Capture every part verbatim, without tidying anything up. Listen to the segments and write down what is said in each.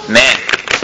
Amen.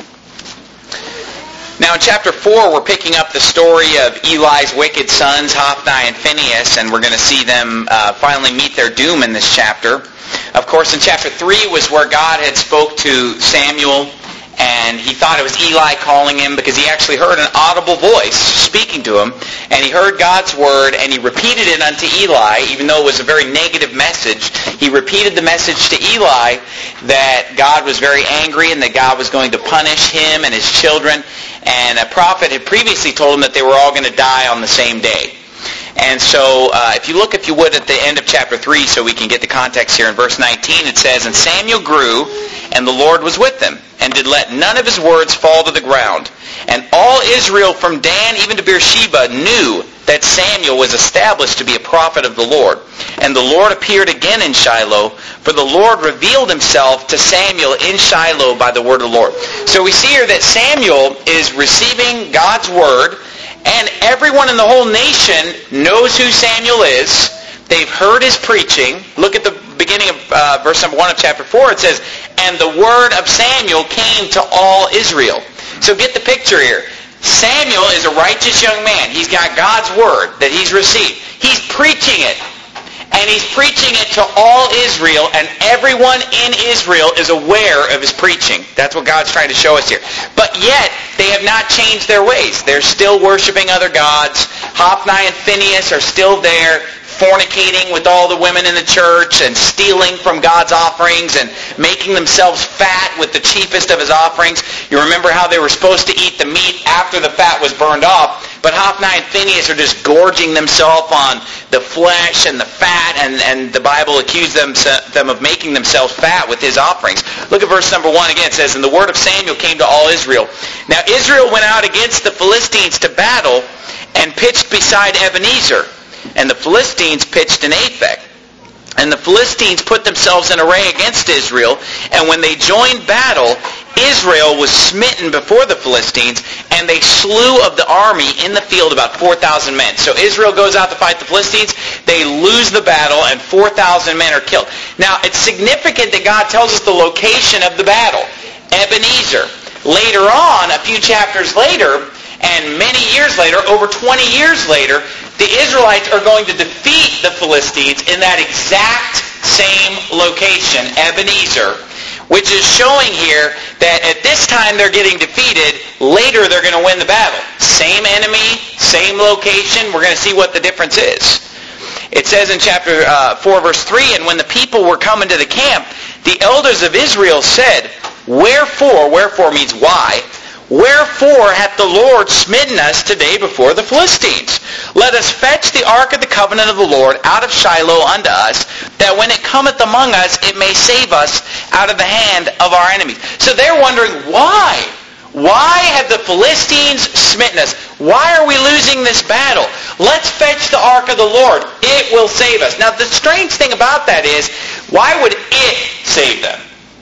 Now in chapter four, we're picking up the story of Eli's wicked sons, Hophni and Phinehas, and we're going to see them uh, finally meet their doom in this chapter. Of course, in chapter three was where God had spoke to Samuel, and he thought it was Eli calling him because he actually heard an audible voice speaking to him, and he heard God's word, and he repeated it unto Eli, even though it was a very negative message. He repeated the message to Eli that God was very angry and that God was going to punish him and his children, and a prophet had previously told him that they were all going to die on the same day. And so, uh, if you look, if you would, at the end of chapter three, so we can get the context here, in verse nineteen, it says, "And Samuel grew, and the Lord was with him, and did let none of his words fall to the ground. And all Israel from Dan even to Beersheba knew that Samuel was established to be a prophet of the Lord. And the Lord appeared again in Shiloh, for the Lord revealed himself to Samuel in Shiloh by the word of the Lord." So we see here that Samuel is receiving God's word, and everyone in the whole nation knows who Samuel is. They've heard his preaching. Look at the beginning of uh, verse number one of chapter four. It says, "And the word of Samuel came to all Israel." So get the picture here. Samuel is a righteous young man. He's got God's word that he's received. He's preaching it. And he's preaching it to all Israel, and everyone in Israel is aware of his preaching. That's what God's trying to show us here. But yet, they have not changed their ways. They're still worshiping other gods. Hophni and Phinehas are still there, fornicating with all the women in the church and stealing from God's offerings and making themselves fat with the cheapest of his offerings. You remember how they were supposed to eat the meat after the fat was burned off, but Hophni and Phinehas are just gorging themselves on the flesh and the fat, and, and the Bible accused them, them of making themselves fat with his offerings. Look at verse number one again. It says, "And the word of Samuel came to all Israel. Now Israel went out against the Philistines to battle and pitched beside Ebenezer. And the Philistines pitched in Aphek. And the Philistines put themselves in array against Israel. And when they joined battle, Israel was smitten before the Philistines, and they slew of the army in the field about four thousand men." So Israel goes out to fight the Philistines. They lose the battle, and four thousand men are killed. Now, it's significant that God tells us the location of the battle. Ebenezer. Later on, a few chapters later, and many years later, over twenty years later, the Israelites are going to defeat the Philistines in that exact same location, Ebenezer, which is showing here that at this time they're getting defeated, later they're going to win the battle. Same enemy, same location. We're going to see what the difference is. It says in chapter uh, four, verse three, "And when the people were coming to the camp, the elders of Israel said, Wherefore," wherefore means why, "Wherefore hath the Lord smitten us today before the Philistines? Let us fetch the ark of the covenant of the Lord out of Shiloh unto us, that when it cometh among us, it may save us out of the hand of our enemies." So they're wondering, why? Why have the Philistines smitten us? Why are we losing this battle? Let's fetch the ark of the Lord. It will save us. Now the strange thing about that is, why would it save them?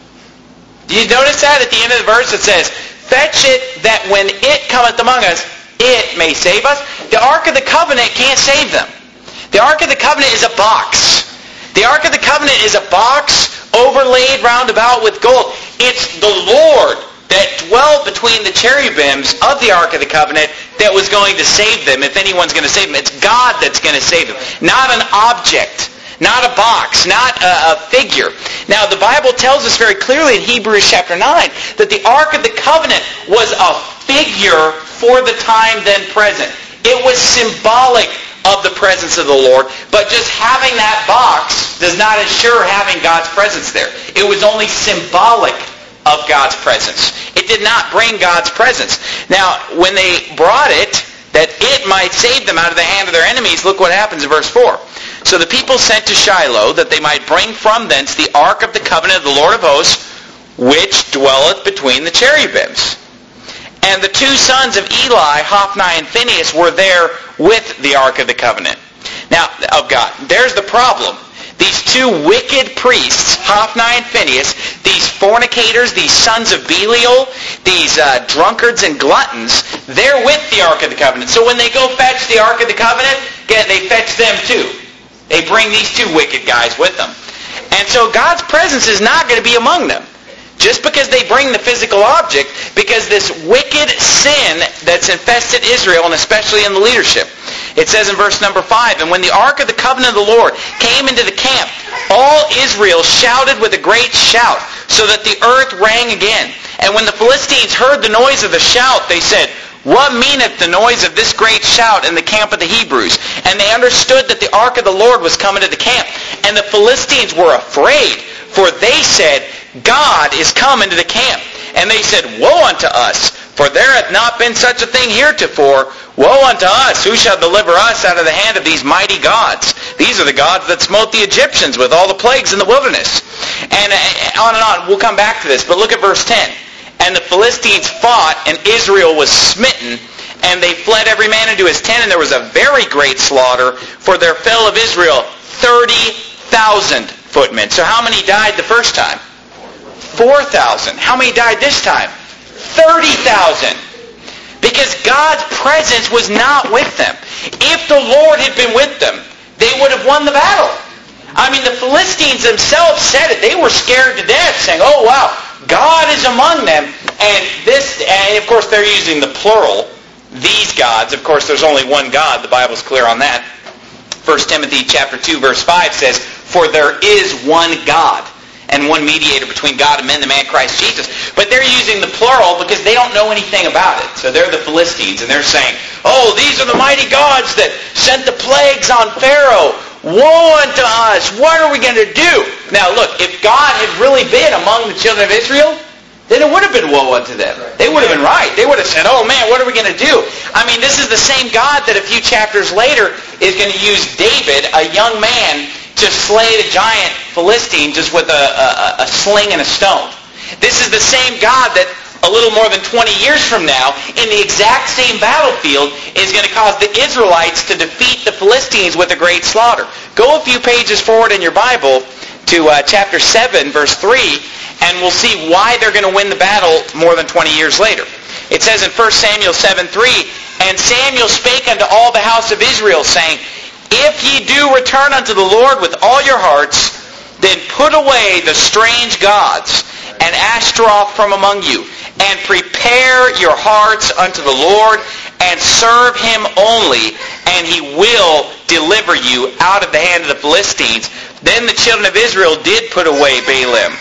Do you notice that at the end of the verse it says, "Fetch it, that when it cometh among us, it may save us"? The Ark of the Covenant can't save them. The Ark of the Covenant is a box. The Ark of the Covenant is a box overlaid round about with gold. It's the Lord that dwelled between the cherubims of the Ark of the Covenant that was going to save them, if anyone's going to save them. It's God that's going to save them, not an object. Not a box, not a, a figure. Now, the Bible tells us very clearly in Hebrews chapter nine that the Ark of the Covenant was a figure for the time then present. It was symbolic of the presence of the Lord, but just having that box does not ensure having God's presence there. It was only symbolic of God's presence. It did not bring God's presence. Now, when they brought it, that it might save them out of the hand of their enemies, look what happens in verse four. "So the people sent to Shiloh, that they might bring from thence the ark of the covenant of the Lord of hosts, which dwelleth between the cherubims. And the two sons of Eli, Hophni and Phinehas, were there with the ark of the covenant." Now, of God, there's the problem. These two wicked priests, Hophni and Phinehas, these fornicators, these sons of Belial, these uh, drunkards and gluttons, they're with the Ark of the Covenant. So when they go fetch the Ark of the Covenant, again, they fetch them too. They bring these two wicked guys with them. And so God's presence is not going to be among them. just because they bring the physical object, because this wicked sin that's infested Israel, and especially in the leadership. It says in verse number five, "And when the ark of the covenant of the Lord came into the camp, all Israel shouted with a great shout, so that the earth rang again. And when the Philistines heard the noise of the shout, they said, What meaneth the noise of this great shout in the camp of the Hebrews? And they understood that the ark of the Lord was coming to the camp. And the Philistines were afraid, for they said, God is come into the camp. And they said, Woe unto us, for there hath not been such a thing heretofore. Woe unto us, who shall deliver us out of the hand of these mighty gods? These are the gods that smote the Egyptians with all the plagues in the wilderness. And on and on, we'll come back to this, but look at verse ten. And the Philistines fought, and Israel was smitten, and they fled every man into his tent, and there was a very great slaughter, for there fell of Israel thirty thousand footmen. So how many died the first time? four thousand. How many died this time? thirty thousand. Because God's presence was not with them. If the Lord had been with them, they would have won the battle. I mean, the Philistines themselves said it. They were scared to death, saying, oh, wow, God is among them. And this, and of course, they're using the plural, these gods. Of course, there's only one God. The Bible's clear on that. First Timothy chapter two, verse five says, For there is one God, and one mediator between God and men, the man Christ Jesus. But they're using the plural because they don't know anything about it. So they're the Philistines, and they're saying, oh, these are the mighty gods that sent the plagues on Pharaoh. Woe unto us! What are we going to do? Now look, if God had really been among the children of Israel, then it would have been woe unto them. They would have been right. They would have said, oh man, what are we going to do? I mean, this is the same God that a few chapters later is going to use David, a young man, to slay the giant Philistine just with a, a, a sling and a stone. This is the same God that a little more than twenty years from now, in the exact same battlefield, is going to cause the Israelites to defeat the Philistines with a great slaughter. Go a few pages forward in your Bible to uh, chapter seven, verse three, and we'll see why they're going to win the battle more than twenty years later. It says in First Samuel seven three, And Samuel spake unto all the house of Israel, saying, If ye do return unto the Lord with all your hearts, then put away the strange gods and Ashtaroth from among you, and prepare your hearts unto the Lord, and serve him only, and he will deliver you out of the hand of the Philistines. Then the children of Israel did put away Baalim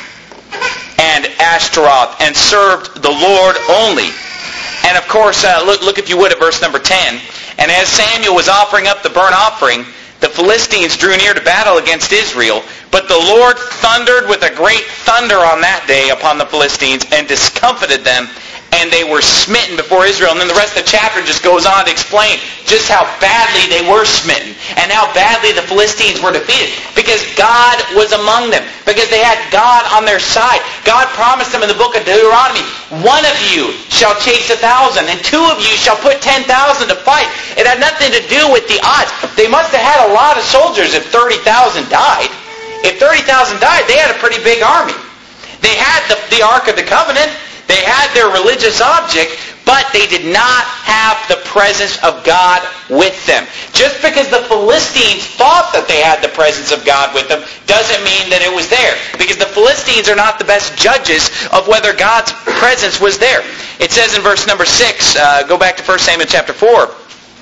and Ashtaroth, and served the Lord only. And of course, uh, look, look if you would at verse number ten. And as Samuel was offering up the burnt offering, the Philistines drew near to battle against Israel. But the Lord thundered with a great thunder on that day upon the Philistines, and discomfited them, and they were smitten before Israel. And then the rest of the chapter just goes on to explain just how badly they were smitten, and how badly the Philistines were defeated. Because God was among them. Because they had God on their side. God promised them in the book of Deuteronomy, one of you shall chase a thousand, and two of you shall put ten thousand to fight. It had nothing to do with the odds. They must have had a lot of soldiers if thirty thousand died. If thirty thousand died, they had a pretty big army. They had the, the Ark of the Covenant. They had their religious object, but they did not have the presence of God with them. Just because the Philistines thought that they had the presence of God with them doesn't mean that it was there. Because the Philistines are not the best judges of whether God's presence was there. It says in verse number six, uh, go back to First Samuel chapter four.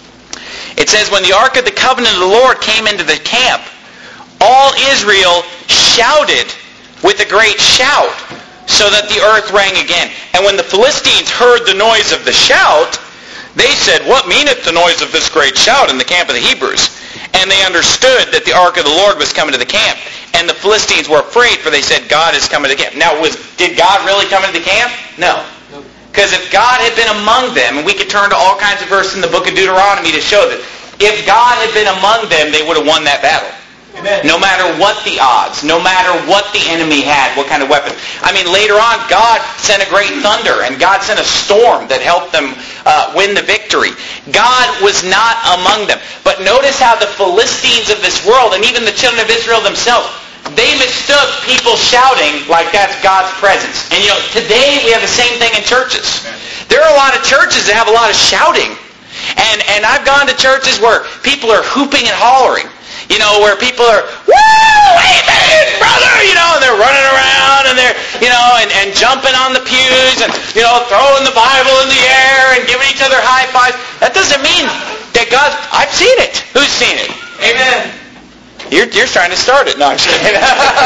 It says, When the Ark of the Covenant of the Lord came into the camp, all Israel shouted with a great shout, so that the earth rang again. And when the Philistines heard the noise of the shout, they said, What meaneth the noise of this great shout in the camp of the Hebrews? And they understood that the ark of the Lord was coming to the camp. And the Philistines were afraid, for they said, God is coming to the camp. Now, was, did God really come into the camp? No. Because if God had been among them, and we could turn to all kinds of verses in the book of Deuteronomy to show that, if God had been among them, they would have won that battle. Amen. No matter what the odds, no matter what the enemy had, what kind of weapons. I mean, later on, God sent a great thunder, and God sent a storm that helped them uh, win the victory. God was not among them. But notice how the Philistines of this world, and even the children of Israel themselves, they mistook people shouting like that's God's presence. And you know, today we have the same thing in churches. There are a lot of churches that have a lot of shouting. And, and I've gone to churches where people are hooping and hollering. You know, where people are woo, amen, brother, you know, and they're running around and they're, you know, and, and jumping on the pews and, you know, throwing the Bible in the air and giving each other high fives. That doesn't mean that God, I've seen it. Who's seen it? Amen. You're, you're trying to start it. No, I'm just kidding.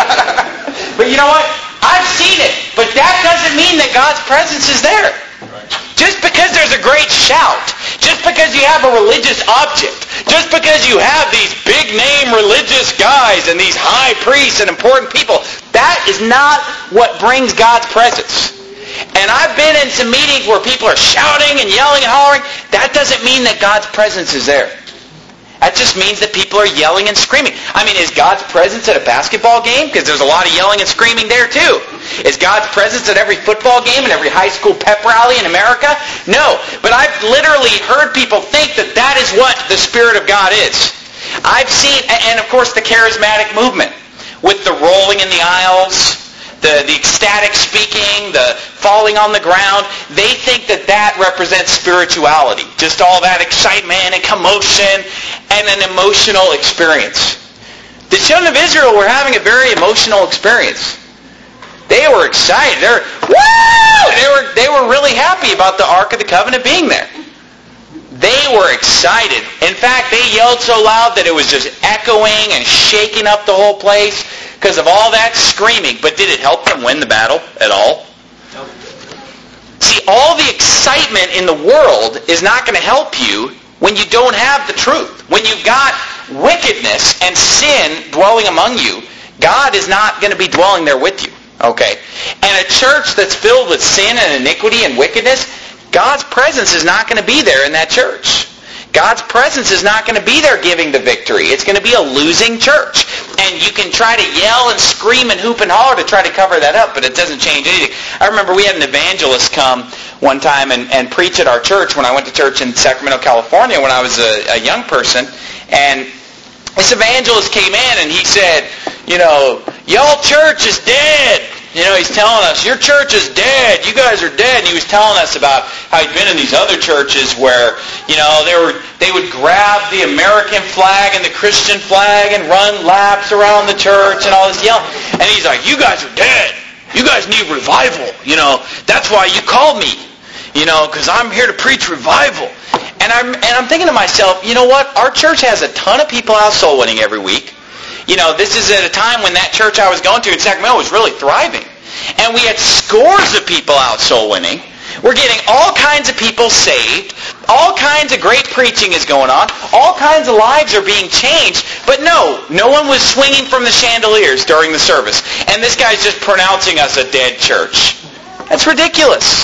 But you know what? I've seen it. But that doesn't mean that God's presence is there. Just because there's a great shout, just because you have a religious object, just because you have these big-name religious guys and these high priests and important people, that is not what brings God's presence. And I've been in some meetings where people are shouting and yelling and hollering. That doesn't mean that God's presence is there. That just means that people are yelling and screaming. I mean, is God's presence at a basketball game? Because there's a lot of yelling and screaming there too. Is God's presence at every football game and every high school pep rally in America? No. But I've literally heard people think that that is what the Spirit of God is. I've seen, and of course the charismatic movement with the rolling in the aisles, the, the ecstatic speaking, the falling on the ground, they think that that represents spirituality. Just all that excitement and commotion and an emotional experience. The children of Israel were having a very emotional experience. They were excited. They were, woo! They were, they were really happy about the Ark of the Covenant being there. They were excited. In fact, they yelled so loud that it was just echoing and shaking up the whole place because of all that screaming. But did it help them win the battle at all? No. See, all the excitement in the world is not going to help you when you don't have the truth. When you've got wickedness and sin dwelling among you, God is not going to be dwelling there with you. Okay? And a church that's filled with sin and iniquity and wickedness, God's presence is not going to be there in that church. God's presence is not going to be there giving the victory. It's going to be a losing church. And you can try to yell and scream and hoop and holler to try to cover that up, but it doesn't change anything. I remember we had an evangelist come one time and, and preach at our church when I went to church in Sacramento, California when I was a, a young person. And this evangelist came in and he said, you know, y'all church is dead. You know, he's telling us, your church is dead. You guys are dead. And he was telling us about how he'd been in these other churches where, you know, they were they would grab the American flag and the Christian flag and run laps around the church and all this yelling. And he's like, you guys are dead. You guys need revival. You know, that's why you called me. You know, because I'm here to preach revival. And I'm, and I'm thinking to myself, you know what? Our church has a ton of people out soul winning every week. You know, this is at a time when that church I was going to in Sacramento was really thriving. And we had scores of people out soul winning. We're getting all kinds of people saved. All kinds of great preaching is going on. All kinds of lives are being changed. But no, no one was swinging from the chandeliers during the service. And this guy's just pronouncing us a dead church. That's ridiculous.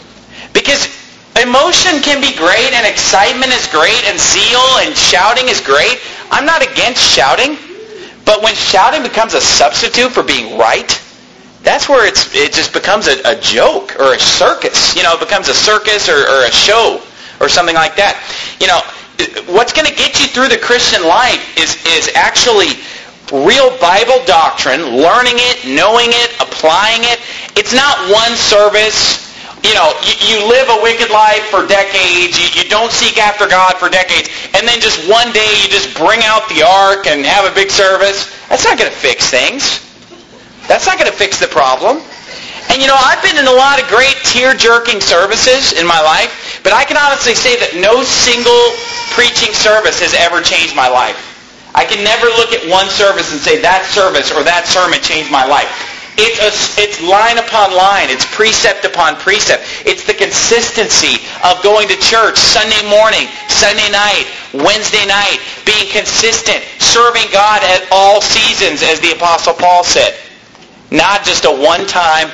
Because emotion can be great and excitement is great and zeal and shouting is great. I'm not against shouting. But when shouting becomes a substitute for being right, that's where it's it just becomes a, a joke or a circus. You know, it becomes a circus or, or a show or something like that. You know, what's going to get you through the Christian life is, is actually real Bible doctrine, learning it, knowing it, applying it. It's not one service. You know, you, you live a wicked life for decades. You, you don't seek after God for decades. And then just one day you just bring out the ark and have a big service. That's not going to fix things. That's not going to fix the problem. And you know, I've been in a lot of great tear-jerking services in my life, but I can honestly say that no single preaching service has ever changed my life. I can never look at one service and say that service or that sermon changed my life. It's, a, it's line upon line. It's precept upon precept. It's the consistency of going to church Sunday morning, Sunday night, Wednesday night, being consistent, serving God at all seasons, as the Apostle Paul said. Not just a one-time,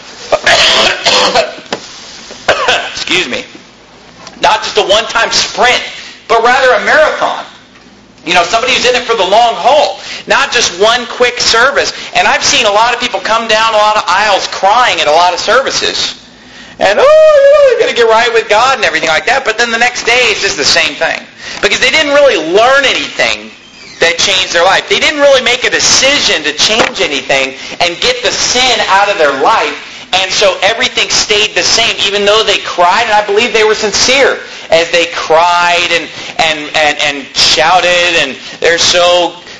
excuse me, not just a one-time sprint, but rather a marathon. You know, somebody who's in it for the long haul, not just one quick service. And I've seen a lot of people come down a lot of aisles crying at a lot of services. And, oh, you're going to get right with God and everything like that. But then the next day it's just the same thing. Because they didn't really learn anything that changed their life. They didn't really make a decision to change anything and get the sin out of their life. And so everything stayed the same, even though they cried, and I believe they were sincere as they cried and and and, and shouted, and they're so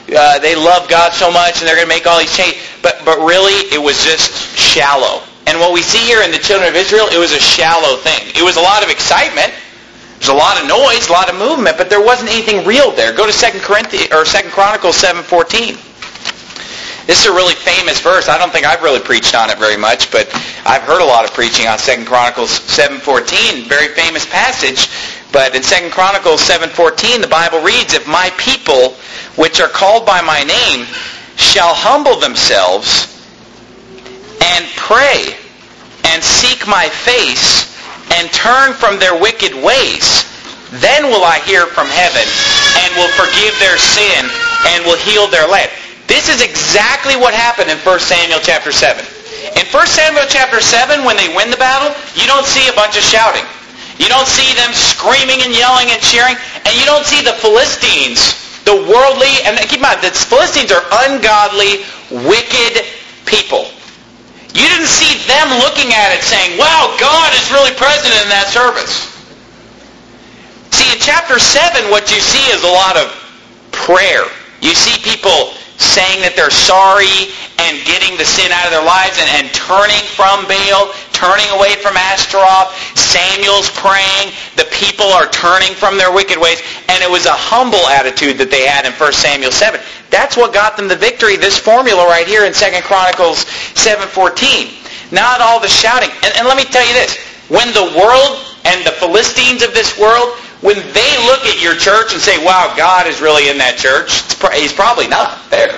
uh, they love God so much and they're going to make all these changes. But, but really, it was just shallow. And what we see here in the children of Israel, it was a shallow thing. It was a lot of excitement. There's a lot of noise, a lot of movement, but there wasn't anything real there. Go to Second Corinthians or Second Chronicles seven fourteen. This is a really famous verse. I don't think I've really preached on it very much, but I've heard a lot of preaching on Second Chronicles seven fourteen. Very famous passage. But in Second Chronicles seven fourteen, the Bible reads, "If my people, which are called by my name, shall humble themselves and pray and seek my face and turn from their wicked ways, then will I hear from heaven and will forgive their sin and will heal their land." This is exactly what happened in First Samuel chapter seven. In First Samuel chapter seven, when they win the battle, you don't see a bunch of shouting. You don't see them screaming and yelling and cheering. And you don't see the Philistines, the worldly, and keep in mind, the Philistines are ungodly, wicked people. You didn't see them looking at it saying, "Wow, God is really present in that service." See, in chapter seven, what you see is a lot of prayer. You see people saying that they're sorry and getting the sin out of their lives and, and turning from Baal, turning away from Ashtaroth. Samuel's praying. The people are turning from their wicked ways. And it was a humble attitude that they had in First Samuel seven. That's what got them the victory, this formula right here in Second Chronicles seven fourteen. Not all the shouting. And, and let me tell you this. When the world and the Philistines of this world, when they look at your church and say, "Wow, God is really in that church," He's probably not there.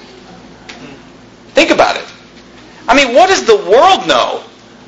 Think about it. I mean, what does the world know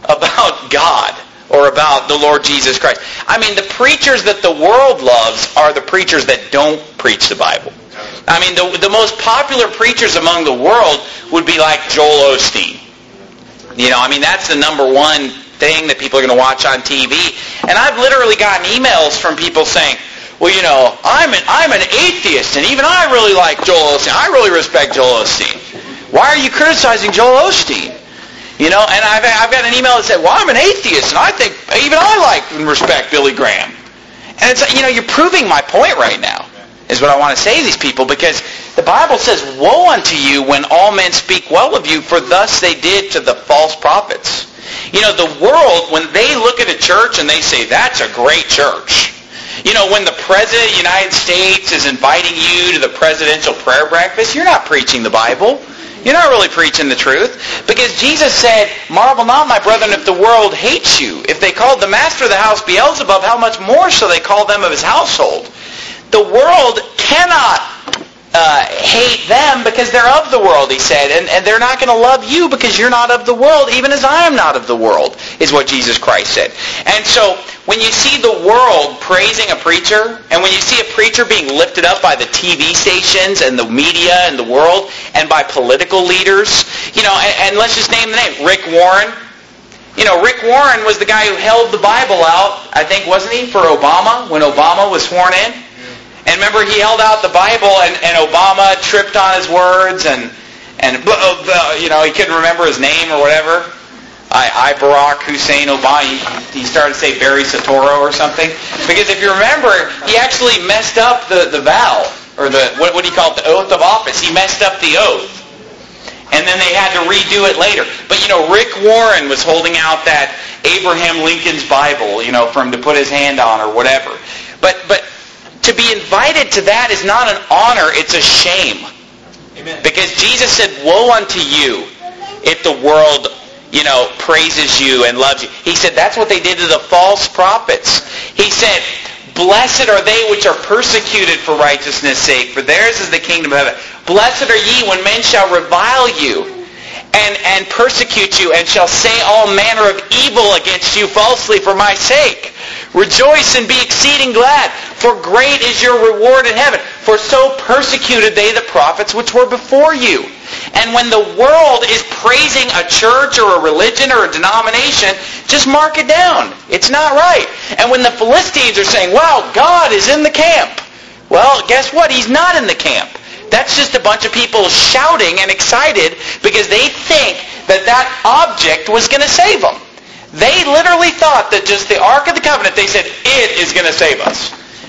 about God or about the Lord Jesus Christ? I mean, the preachers that the world loves are the preachers that don't preach the Bible. I mean, the, the most popular preachers among the world would be like Joel Osteen. You know, I mean, that's the number one thing that people are going to watch on T V. And I've literally gotten emails from people saying, "Well, you know, I'm an, I'm an atheist, and even I really like Joel Osteen. I really respect Joel Osteen. Why are you criticizing Joel Osteen?" You know, and I've, I've got an email that said, "Well, I'm an atheist, and I think even I like and respect Billy Graham." And it's, you know, you're proving my point right now, is what I want to say to these people, because the Bible says, "Woe unto you when all men speak well of you, for thus they did to the false prophets." You know, the world, when they look at a church and they say, "That's a great church." You know, when the President of the United States is inviting you to the presidential prayer breakfast, you're not preaching the Bible. You're not really preaching the truth. Because Jesus said, "Marvel not, my brethren, if the world hates you. If they called the master of the house Beelzebub, how much more shall they call them of his household?" The world cannot uh, hate them because they're of the world, he said. And, and they're not going to love you because you're not of the world, even as I am not of the world, is what Jesus Christ said. And so, when you see the world praising a preacher, and when you see a preacher being lifted up by the T V stations and the media and the world, and by political leaders, you know, and, and let's just name the name, Rick Warren. You know, Rick Warren was the guy who held the Bible out, I think, wasn't he, for Obama, when Obama was sworn in? And remember, he held out the Bible, and, and Obama tripped on his words, and, and uh, you know, he couldn't remember his name or whatever. I, I Barack Hussein Obama, he, he started to say Barry Soetoro or something. Because if you remember, he actually messed up the, the vow, or the, what, what do you call it, the oath of office. He messed up the oath. And then they had to redo it later. But, you know, Rick Warren was holding out that Abraham Lincoln's Bible, you know, for him to put his hand on or whatever. But, but to be invited to that is not an honor, it's a shame. Amen. Because Jesus said, "Woe unto you if the world, you know, praises you and loves you." He said that's what they did to the false prophets. He said, "Blessed are they which are persecuted for righteousness' sake, for theirs is the kingdom of heaven. Blessed are ye when men shall revile you and, and persecute you, and shall say all manner of evil against you falsely for my sake. Rejoice and be exceeding glad, for great is your reward in heaven. For so persecuted they the prophets which were before you." And when the world is praising a church or a religion or a denomination, just mark it down. It's not right. And when the Philistines are saying, "Wow, God is in the camp," well, guess what? He's not in the camp. That's just a bunch of people shouting and excited because they think that that object was going to save them. They literally thought that just the Ark of the Covenant, they said, it is going to save us.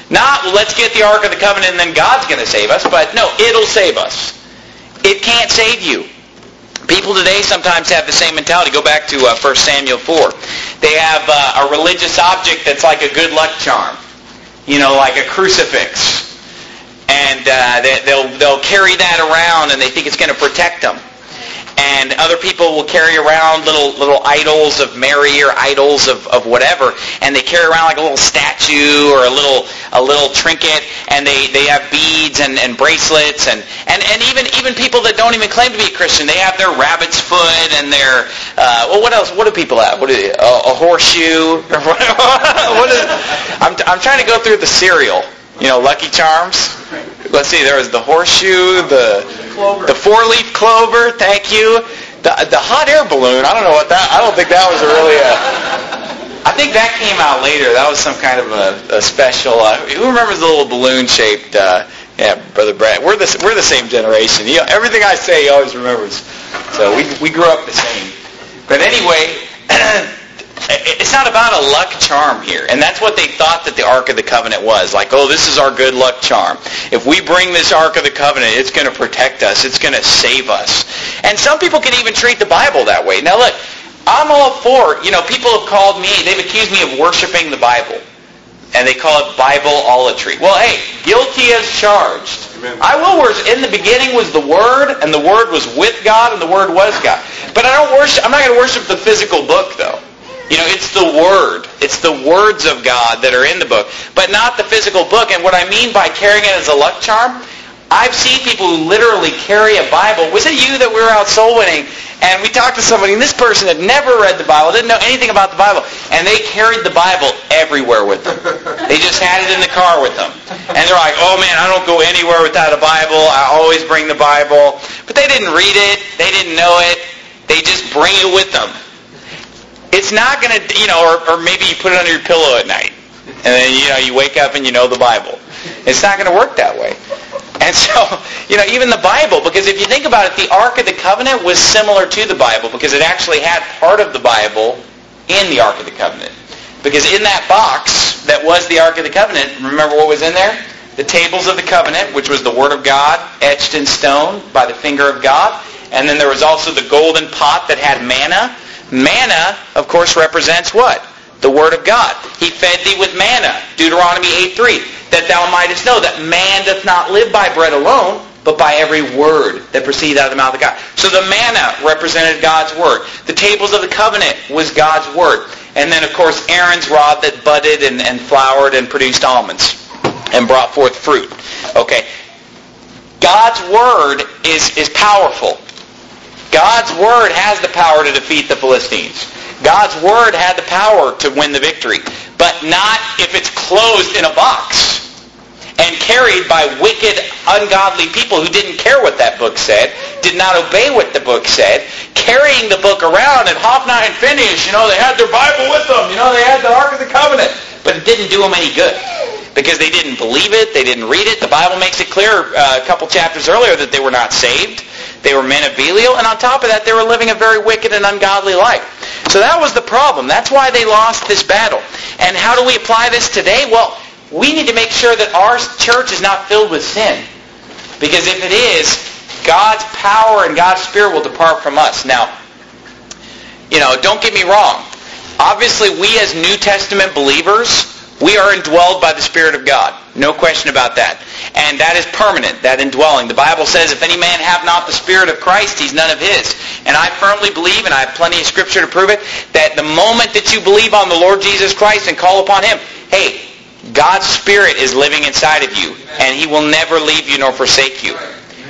Not, well, let's get the Ark of the Covenant and then God's going to save us. But no, it'll save us. It can't save you. People today sometimes have the same mentality. Go back to uh, First Samuel four. They have uh, a religious object that's like a good luck charm. You know, like a crucifix. And uh, they, they'll, they'll carry that around and they think it's going to protect them. And other people will carry around little little idols of Mary or idols of, of whatever, and they carry around like a little statue or a little a little trinket, and they, they have beads and, and bracelets, and, and, and even even people that don't even claim to be a Christian, they have their rabbit's foot and their uh, well, what else? What do people have? What do they, a, a horseshoe? what is? I'm I'm trying to go through the cereal. You know, Lucky Charms. Let's see, there was the horseshoe, the Clover. the four-leaf clover, thank you. The the hot air balloon, I don't know what that, I don't think that was a really a, I think that came out later. That was some kind of a, a special, uh, who remembers the little balloon-shaped, uh, yeah, Brother Brad. We're the, we're the same generation. You know, everything I say he always remembers. So we we grew up the same. But anyway, it's not about a luck charm here. And that's what they thought that the Ark of the Covenant was. Like, oh, this is our good luck charm. If we bring this Ark of the Covenant, it's going to protect us. It's going to save us. And some people can even treat the Bible that way. Now look, I'm all for, you know, people have called me, they've accused me of worshiping the Bible. And they call it Bible-olatry. Well, hey, guilty as charged. Amen. I will worship. In the beginning was the Word, and the Word was with God, and the Word was God. But I don't worship, I'm not going to worship the physical book, though. You know, it's the Word. It's the words of God that are in the book, but not the physical book. And what I mean by carrying it as a luck charm, I've seen people who literally carry a Bible. Was it you that we were out soul winning, and we talked to somebody, and this person had never read the Bible, didn't know anything about the Bible, and they carried the Bible everywhere with them. They just had it in the car with them. And they're like, oh man, I don't go anywhere without a Bible. I always bring the Bible. But they didn't read it. They didn't know it. They just bring it with them. It's not going to, you know, or, or maybe you put it under your pillow at night. And then, you know, you wake up and you know the Bible. It's not going to work that way. And so, you know, even the Bible, because if you think about it, the Ark of the Covenant was similar to the Bible because it actually had part of the Bible in the Ark of the Covenant. Because in that box that was the Ark of the Covenant, remember what was in there? The tables of the covenant, which was the Word of God etched in stone by the finger of God. And then there was also the golden pot that had manna. Manna, of course, represents what? The Word of God. He fed thee with manna, Deuteronomy eight three, that thou mightest know that man doth not live by bread alone, but by every word that proceedeth out of the mouth of God. So the manna represented God's Word. The tables of the covenant was God's Word. And then, of course, Aaron's rod that budded and, and flowered and produced almonds and brought forth fruit. Okay. God's Word is, is powerful. God's Word has the power to defeat the Philistines. God's Word had the power to win the victory. But not if it's closed in a box and carried by wicked, ungodly people who didn't care what that book said, did not obey what the book said, carrying the book around. And Hophni and Phinehas, you know, they had their Bible with them. You know, they had the Ark of the Covenant. But it didn't do them any good. Because they didn't believe it, they didn't read it. The Bible makes it clear uh, a couple chapters earlier that they were not saved. They were men of Belial, and on top of that, they were living a very wicked and ungodly life. So that was the problem. That's why they lost this battle. And how do we apply this today? Well, we need to make sure that our church is not filled with sin. Because if it is, God's power and God's Spirit will depart from us. Now, you know, don't get me wrong. Obviously, we as New Testament believers, we are indwelled by the Spirit of God. No question about that. And that is permanent, that indwelling. The Bible says, if any man have not the Spirit of Christ, he's none of his. And I firmly believe, and I have plenty of Scripture to prove it, that the moment that you believe on the Lord Jesus Christ and call upon Him, hey, God's Spirit is living inside of you, and He will never leave you nor forsake you.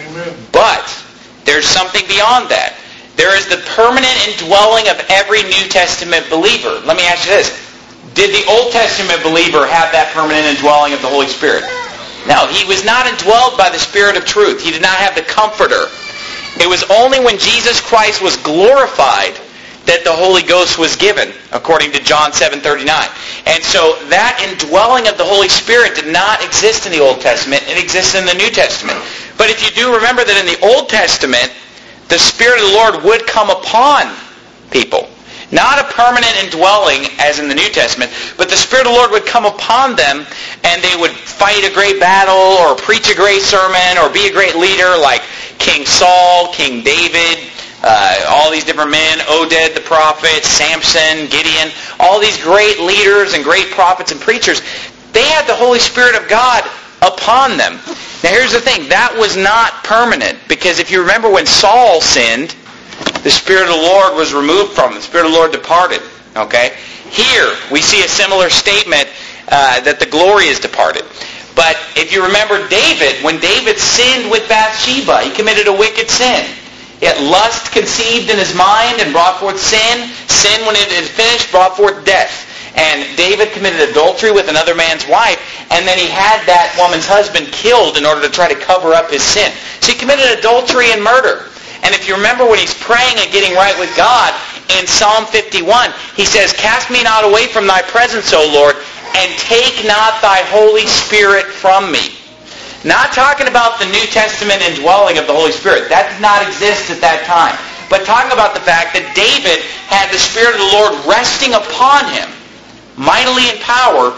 But there's something beyond that. There is the permanent indwelling of every New Testament believer. Let me ask you this. Did the Old Testament believer have that permanent indwelling of the Holy Spirit? No, he was not indwelled by the Spirit of truth. He did not have the Comforter. It was only when Jesus Christ was glorified that the Holy Ghost was given, according to John seven thirty-nine. And so that indwelling of the Holy Spirit did not exist in the Old Testament. It exists in the New Testament. But if you do remember that in the Old Testament, the Spirit of the Lord would come upon people. Not a permanent indwelling as in the New Testament, but the Spirit of the Lord would come upon them and they would fight a great battle or preach a great sermon or be a great leader like King Saul, King David, uh, all these different men, Oded the prophet, Samson, Gideon, all these great leaders and great prophets and preachers. They had the Holy Spirit of God upon them. Now here's the thing, that was not permanent, because if you remember when Saul sinned, the Spirit of the Lord was removed from him. The Spirit of the Lord departed. Okay? Here, we see a similar statement uh, that the glory is departed. But if you remember David, when David sinned with Bathsheba, he committed a wicked sin. Yet lust conceived in his mind and brought forth sin. Sin, when it had finished, brought forth death. And David committed adultery with another man's wife, and then he had that woman's husband killed in order to try to cover up his sin. So he committed adultery and murder. And if you remember when he's praying and getting right with God, in Psalm fifty-one, he says, "Cast me not away from thy presence, O Lord, and take not thy Holy Spirit from me." Not talking about the New Testament indwelling of the Holy Spirit. That did not exist at that time. But talking about the fact that David had the Spirit of the Lord resting upon him, mightily in power,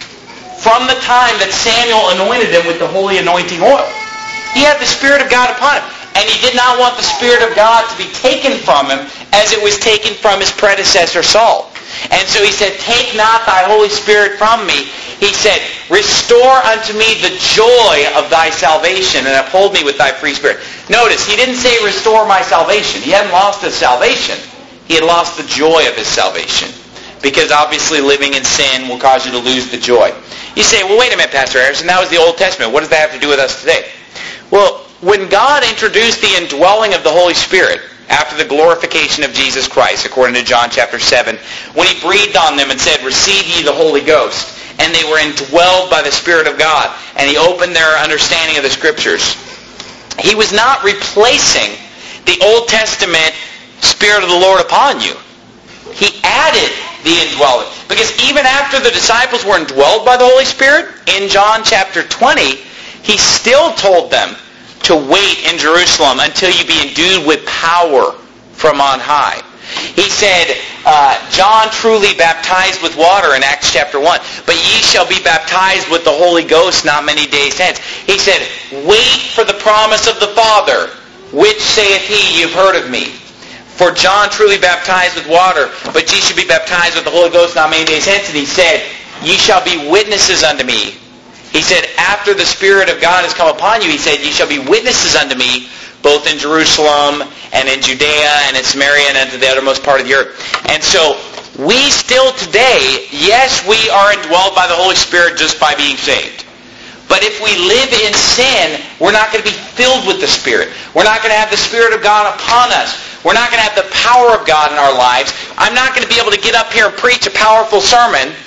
from the time that Samuel anointed him with the holy anointing oil. He had the Spirit of God upon him. And he did not want the Spirit of God to be taken from him as it was taken from his predecessor Saul. And so he said, "Take not thy Holy Spirit from me." He said, "Restore unto me the joy of thy salvation and uphold me with thy free spirit." Notice, he didn't say restore my salvation. He hadn't lost his salvation. He had lost the joy of his salvation. Because obviously living in sin will cause you to lose the joy. You say, well, wait a minute, Pastor Harrison, that was the Old Testament. What does that have to do with us today? Well, when God introduced the indwelling of the Holy Spirit after the glorification of Jesus Christ, according to John chapter seven, when he breathed on them and said, "Receive ye the Holy Ghost," and they were indwelled by the Spirit of God, and he opened their understanding of the Scriptures, he was not replacing the Old Testament Spirit of the Lord upon you. He added the indwelling. Because even after the disciples were indwelled by the Holy Spirit, in John chapter twenty, he still told them to wait in Jerusalem until you be endued with power from on high. He said, uh, John truly baptized with water in Acts chapter one, but ye shall be baptized with the Holy Ghost not many days hence. He said, wait for the promise of the Father, which saith he, you've heard of me. For John truly baptized with water, but ye shall be baptized with the Holy Ghost not many days hence. And he said, ye shall be witnesses unto me. He said, after the Spirit of God has come upon you, he said, ye shall be witnesses unto me, both in Jerusalem and in Judea and in Samaria and unto the uttermost part of the earth. And so, we still today, yes, we are indwelled by the Holy Spirit just by being saved. But if we live in sin, we're not going to be filled with the Spirit. We're not going to have the Spirit of God upon us. We're not going to have the power of God in our lives. I'm not going to be able to get up here and preach a powerful sermon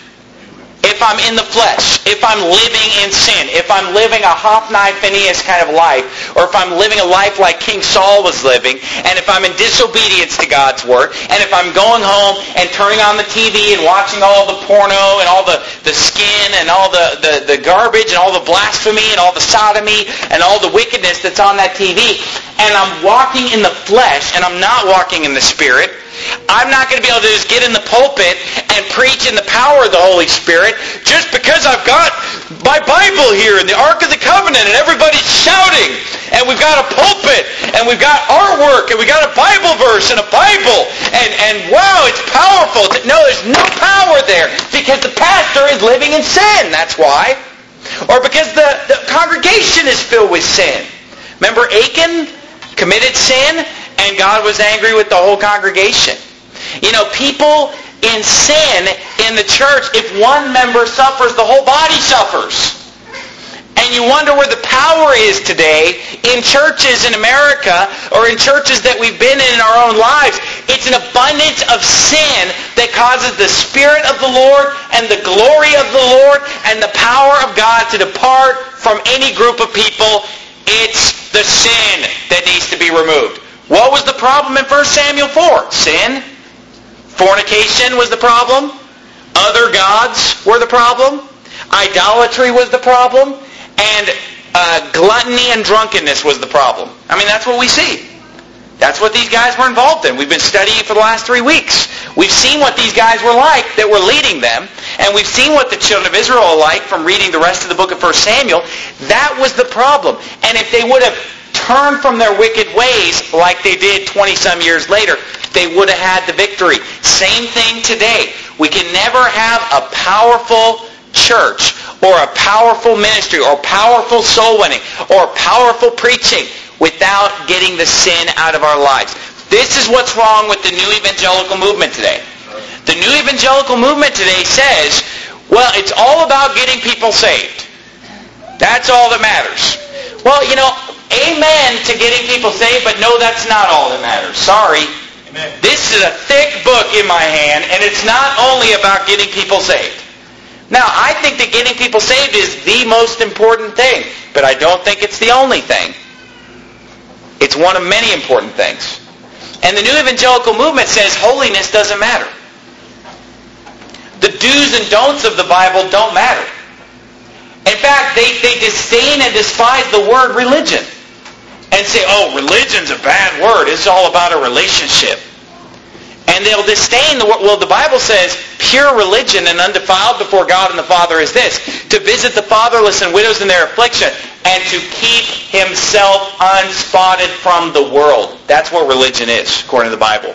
if I'm in the flesh, if I'm living in sin, if I'm living a Hophni Phinehas kind of life, or if I'm living a life like King Saul was living, and if I'm in disobedience to God's word, and if I'm going home and turning on the T V and watching all the porno and all the, the skin and all the, the, the garbage and all the blasphemy and all the sodomy and all the wickedness that's on that T V, and I'm walking in the flesh and I'm not walking in the Spirit, I'm not going to be able to just get in the pulpit and preach in the power of the Holy Spirit just because I've got my Bible here and the Ark of the Covenant and everybody's shouting and we've got a pulpit and we've got artwork and we've got a Bible verse and a Bible and, and wow, it's powerful. No, there's no power there because the pastor is living in sin. That's why. Or because the, the congregation is filled with sin. Remember Achan committed sin and God was angry with the whole congregation. You know, people in sin in the church, if one member suffers, the whole body suffers. And you wonder where the power is today in churches in America or in churches that we've been in in our own lives. It's an abundance of sin that causes the Spirit of the Lord and the glory of the Lord and the power of God to depart from any group of people. It's the sin that needs to be removed. What was the problem in First Samuel four? Sin. Fornication was the problem. Other gods were the problem. Idolatry was the problem. And uh, gluttony and drunkenness was the problem. I mean, that's what we see. That's what these guys were involved in. We've been studying for the last three weeks. We've seen what these guys were like that were leading them, and we've seen what the children of Israel are like from reading the rest of the book of First Samuel. That was the problem. And if they would have turned from their wicked ways like they did twenty-some years later, they would have had the victory. Same thing today. We can never have a powerful church or a powerful ministry or powerful soul winning or powerful preaching without getting the sin out of our lives. This is what's wrong with the new evangelical movement today. The new evangelical movement today says, well, it's all about getting people saved. That's all that matters. Well, you know, amen to getting people saved, but no, that's not all that matters. Sorry. Amen. This is a thick book in my hand, and it's not only about getting people saved. Now, I think that getting people saved is the most important thing, but I don't think it's the only thing. It's one of many important things. And the new evangelical movement says holiness doesn't matter. The do's and don'ts of the Bible don't matter. In fact, they, they disdain and despise the word religion and say, oh, religion's a bad word. It's all about a relationship. And they'll disdain the word. Well, the Bible says pure religion and undefiled before God and the Father is this: to visit the fatherless and widows in their affliction and to keep himself unspotted from the world. That's what religion is, according to the Bible.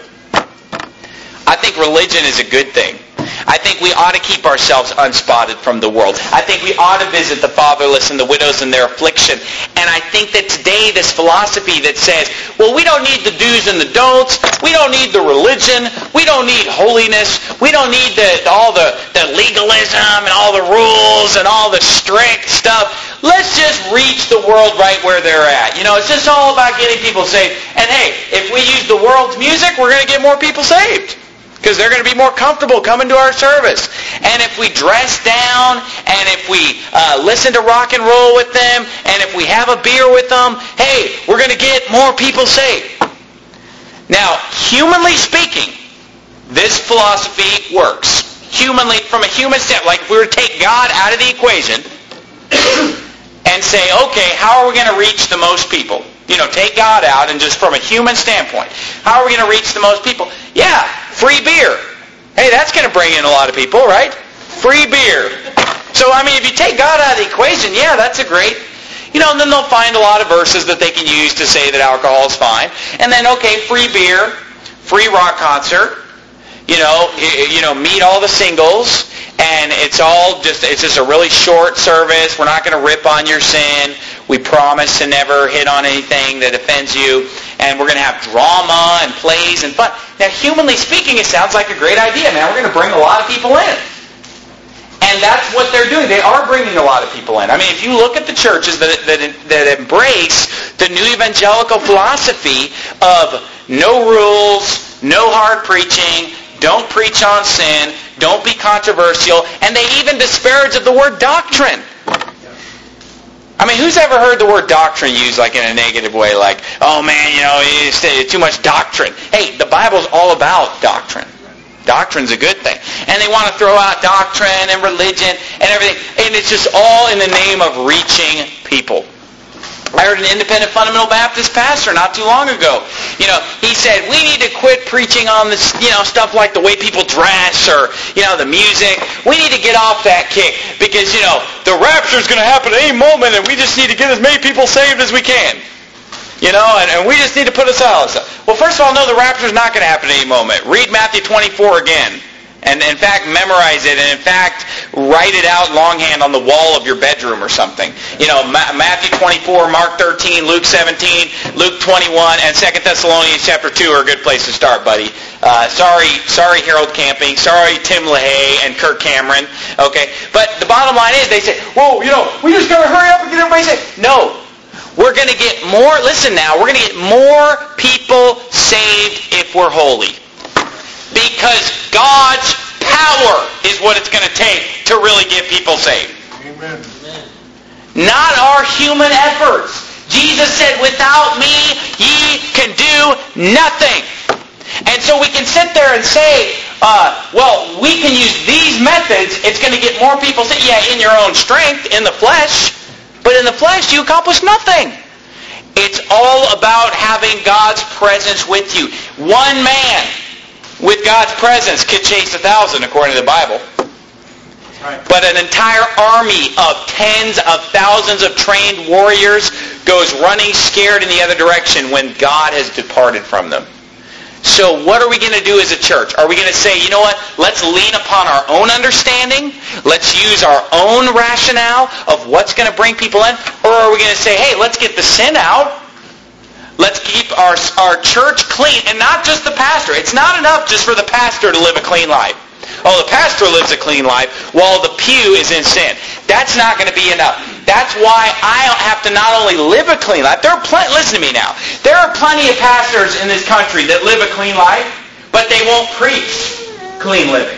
I think religion is a good thing. I think we ought to keep ourselves unspotted from the world. I think we ought to visit the fatherless and the widows in their affliction. And I think that today this philosophy that says, well, we don't need the do's and the don'ts. We don't need the religion. We don't need holiness. We don't need the, all the, the legalism and all the rules and all the strict stuff. Let's just reach the world right where they're at. You know, it's just all about getting people saved. And hey, if we use the world's music, we're going to get more people saved, because they're going to be more comfortable coming to our service. And if we dress down, and if we uh, listen to rock and roll with them, and if we have a beer with them, hey, we're going to get more people saved. Now, humanly speaking, this philosophy works. Humanly, from a human standpoint, like if we were to take God out of the equation and say, okay, how are we going to reach the most people? You know, take God out and just from a human standpoint, how are we going to reach the most people? Yeah, free beer. Hey, that's going to bring in a lot of people, right? Free beer. So, I mean, if you take God out of the equation, yeah, that's a great... You know, and then they'll find a lot of verses that they can use to say that alcohol is fine. And then, okay, free beer, free rock concert, you know, you know, meet all the singles, and it's all just, it's just a really short service. We're not going to rip on your sin. We promise to never hit on anything that offends you. And we're going to have drama and plays and fun. Now, humanly speaking, it sounds like a great idea, man. We're going to bring a lot of people in. And that's what they're doing. They are bringing a lot of people in. I mean, if you look at the churches that, that, that embrace the new evangelical philosophy of no rules, no hard preaching, don't preach on sin, don't be controversial, and they even disparage of the word doctrine. I mean, who's ever heard the word doctrine used like in a negative way, like, oh man, you know, it's too much doctrine. Hey, the Bible's all about doctrine. Doctrine's a good thing. And they want to throw out doctrine and religion and everything. And it's just all in the name of reaching people. I heard an independent fundamental Baptist pastor not too long ago. You know, he said, we need to quit preaching on this, you know, stuff like the way people dress or, you know, the music. We need to get off that kick because, you know, the rapture's going to happen at any moment and we just need to get as many people saved as we can. You know, and, and we just need to put us out. Well, first of all, no, the rapture's not going to happen at any moment. Read Matthew twenty-four again. And, in fact, memorize it. And, in fact, write it out longhand on the wall of your bedroom or something. You know, Ma- Matthew twenty-four, Mark thirteen, Luke seventeen, Luke twenty-one, and Second Thessalonians chapter two are a good place to start, buddy. Uh, sorry, sorry, Harold Camping. Sorry, Tim LaHaye and Kirk Cameron. Okay? But the bottom line is they say, whoa, you know, we just got to hurry up and get everybody saved. No. We're going to get more, listen now, we're going to get more people saved if we're holy. Because God's power is what it's going to take to really get people saved. Amen. Not our human efforts. Jesus said, without me, ye can do nothing. And so we can sit there and say, uh, well, we can use these methods. It's going to get more people saved. Yeah, in your own strength, in the flesh. But in the flesh, you accomplish nothing. It's all about having God's presence with you. One man with God's presence could chase a thousand, according to the Bible. Right. But an entire army of tens of thousands of trained warriors goes running scared in the other direction when God has departed from them. So what are we going to do as a church? Are we going to say, you know what, let's lean upon our own understanding, let's use our own rationale of what's going to bring people in? Or are we going to say, hey, let's get the sin out, let's keep our, our church clean, and not just the pastor. It's not enough just for the pastor to live a clean life. Oh, the pastor lives a clean life while the pew is in sin. That's not going to be enough. That's why I have to not only live a clean life. There are plenty. Listen to me now. There are plenty of pastors in this country that live a clean life, but they won't preach clean living.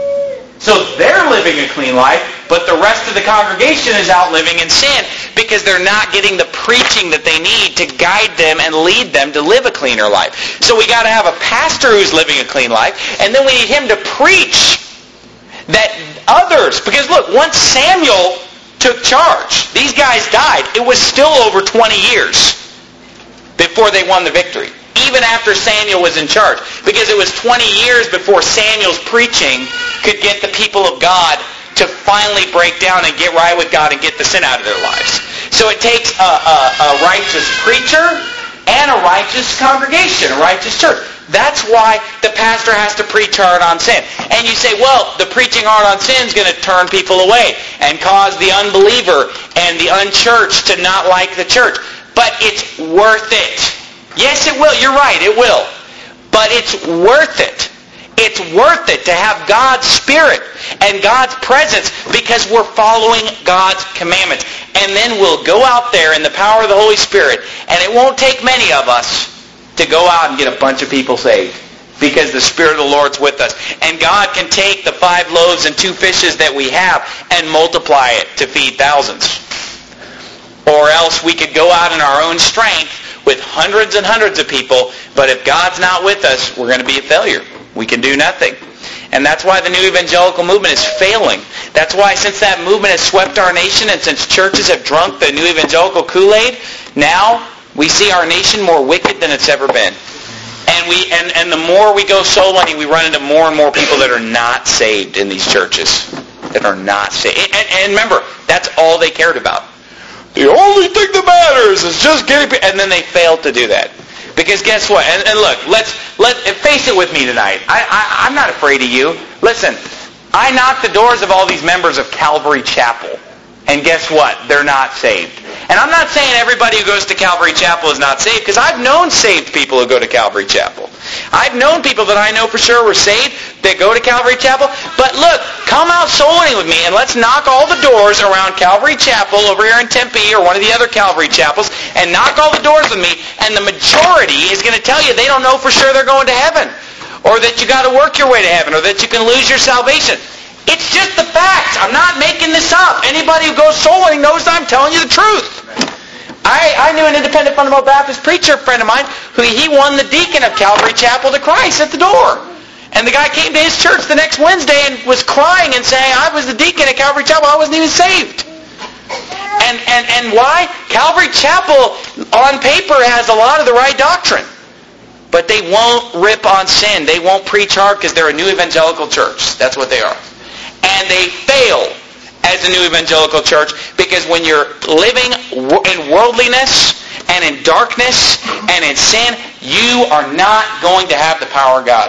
So they're living a clean life, but the rest of the congregation is out living in sin because they're not getting the preaching that they need to guide them and lead them to live a cleaner life. So we got to have a pastor who's living a clean life, and then we need him to preach that others, because look, once Samuel took charge, these guys died. It was still over twenty years before they won the victory, even after Samuel was in charge, because it was twenty years before Samuel's preaching could get the people of God to finally break down and get right with God and get the sin out of their lives. So it takes a, a, a righteous preacher and a righteous congregation, a righteous church. That's why the pastor has to preach hard on sin. And you say, well, the preaching hard on sin is going to turn people away and cause the unbeliever and the unchurched to not like the church. But it's worth it. Yes, it will. You're right, it will. But it's worth it. It's worth it to have God's Spirit and God's presence because we're following God's commandments. And then we'll go out there in the power of the Holy Spirit, and it won't take many of us to go out and get a bunch of people saved because the Spirit of the Lord's with us. And God can take the five loaves and two fishes that we have and multiply it to feed thousands. Or else we could go out in our own strength with hundreds and hundreds of people, but if God's not with us, we're going to be a failure. We can do nothing. And that's why the new evangelical movement is failing. That's why since that movement has swept our nation and since churches have drunk the new evangelical Kool-Aid, now we see our nation more wicked than it's ever been. And we and, and the more we go soul winning, we run into more and more people that are not saved in these churches. That are not saved. And, and remember, that's all they cared about. The only thing that matters is just getting people. And then they failed to do that. Because guess what? And, and look, let's let face it with me tonight. I, I, I'm not afraid of you. Listen, I knocked the doors of all these members of Calvary Chapel. And guess what? They're not saved. And I'm not saying everybody who goes to Calvary Chapel is not saved, because I've known saved people who go to Calvary Chapel. I've known people that I know for sure were saved that go to Calvary Chapel. But look, come out soul winning with me, and let's knock all the doors around Calvary Chapel over here in Tempe or one of the other Calvary Chapels, and knock all the doors with me, and the majority is going to tell you they don't know for sure they're going to heaven, or that you got to work your way to heaven, or that you can lose your salvation. It's just the facts. I'm not making this up. Anybody who goes soul winning knows I'm telling you the truth. I, I knew an independent fundamental Baptist preacher friend of mine who he won the deacon of Calvary Chapel to Christ at the door. And the guy came to his church the next Wednesday and was crying and saying, I was the deacon at Calvary Chapel. I wasn't even saved. And, and, and why? Calvary Chapel on paper has a lot of the right doctrine. But they won't rip on sin. They won't preach hard because they're a new evangelical church. That's what they are. And they fail as a new evangelical church because when you're living in worldliness and in darkness and in sin, you are not going to have the power of God.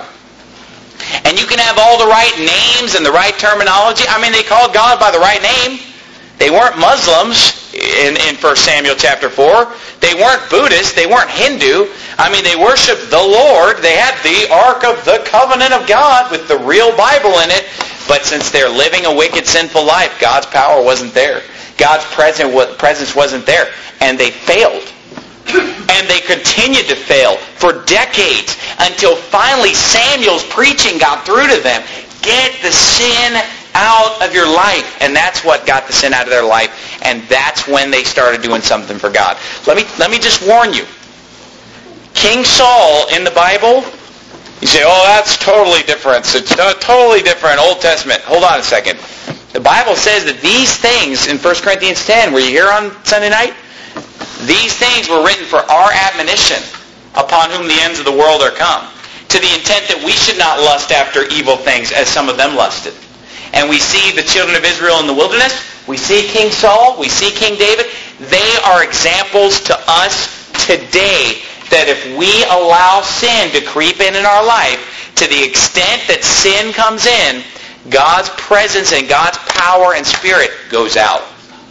And you can have all the right names and the right terminology. I mean, they called God by the right name. They weren't Muslims in, in First Samuel chapter four. They weren't Buddhists. They weren't Hindu. I mean, they worshiped the Lord. They had the Ark of the Covenant of God with the real Bible in it. But since they're living a wicked, sinful life, God's power wasn't there. God's presence wasn't there. And they failed. And they continued to fail for decades until finally Samuel's preaching got through to them. Get the sin out of your life. And that's what got the sin out of their life. And that's when they started doing something for God. Let me, let me just warn you. King Saul in the Bible, you say, oh, that's totally different. It's totally different. Old Testament. Hold on a second. The Bible says that these things in First Corinthians ten, were you here on Sunday night? These things were written for our admonition, upon whom the ends of the world are come, to the intent that we should not lust after evil things as some of them lusted. And we see the children of Israel in the wilderness. We see King Saul. We see King David. They are examples to us today that if we allow sin to creep in in our life, to the extent that sin comes in, God's presence and God's power and spirit goes out.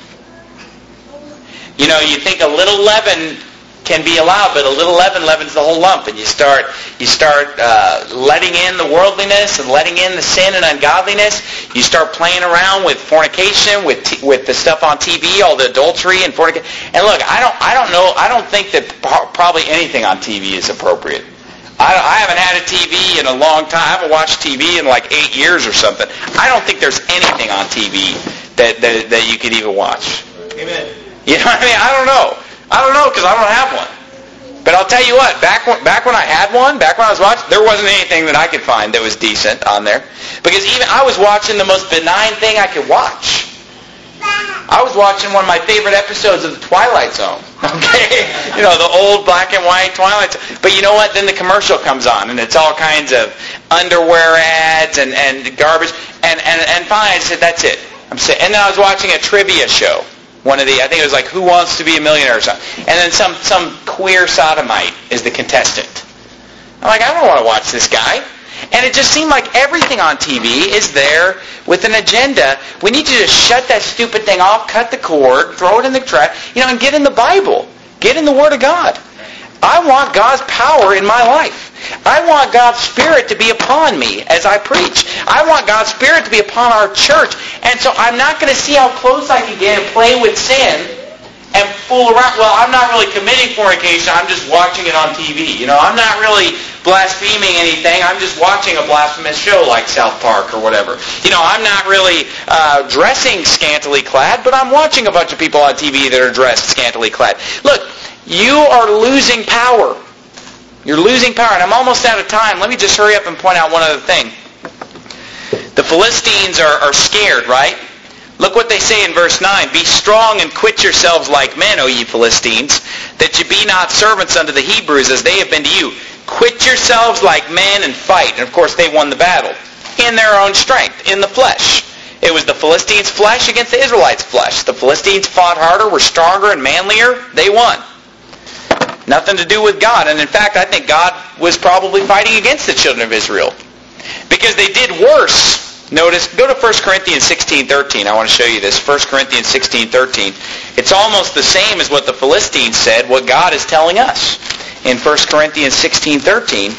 You know, you think a little leaven can be allowed, but a little leaven leavens the whole lump, and you start you start uh, letting in the worldliness and letting in the sin and ungodliness. You start playing around with fornication, with t- with the stuff on T V, all the adultery and fornication. And look, I don't I don't know I don't think that p- probably anything on T V is appropriate. I, I haven't had a T V in a long time. I haven't watched T V in like eight years or something. I don't think there's anything on T V that that, that you could even watch. Amen. You know what I mean? I don't know. I don't know because I don't have one. But I'll tell you what, back when, back when I had one, back when I was watching, there wasn't anything that I could find that was decent on there. Because even I was watching the most benign thing I could watch. I was watching one of my favorite episodes of The Twilight Zone. Okay? You know, the old black and white Twilight Zone. But you know what? Then the commercial comes on, and it's all kinds of underwear ads and, and garbage. And, and, and finally I said, that's it. I'm sick. And then I was watching a trivia show. One of the, I think it was like Who Wants to Be a Millionaire or something. And then some, some queer sodomite is the contestant. I'm like, I don't want to watch this guy. And it just seemed like everything on T V is there with an agenda. We need to just shut that stupid thing off, cut the cord, throw it in the trash, you know, and get in the Bible. Get in the Word of God. I want God's power in my life. I want God's Spirit to be upon me as I preach. I want God's Spirit to be upon our church. And so I'm not going to see how close I can get and play with sin and fool around. Well, I'm not really committing fornication. I'm just watching it on T V. You know, I'm not really blaspheming anything. I'm just watching a blasphemous show like South Park or whatever. You know, I'm not really uh, dressing scantily clad, but I'm watching a bunch of people on T V that are dressed scantily clad. Look, you are losing power. You're losing power. And I'm almost out of time. Let me just hurry up and point out one other thing. The Philistines are, are scared, right? Look what they say in verse nine. Be strong and quit yourselves like men, O ye Philistines, that ye be not servants unto the Hebrews as they have been to you. Quit yourselves like men and fight. And of course they won the battle. In their own strength, in the flesh. It was the Philistines' flesh against the Israelites' flesh. The Philistines fought harder, were stronger and manlier. They won. Nothing to do with God. And in fact, I think God was probably fighting against the children of Israel. Because they did worse. Notice, go to First Corinthians sixteen thirteen. I want to show you this. First Corinthians sixteen thirteen. It's almost the same as what the Philistines said, what God is telling us. In First Corinthians sixteen thirteen.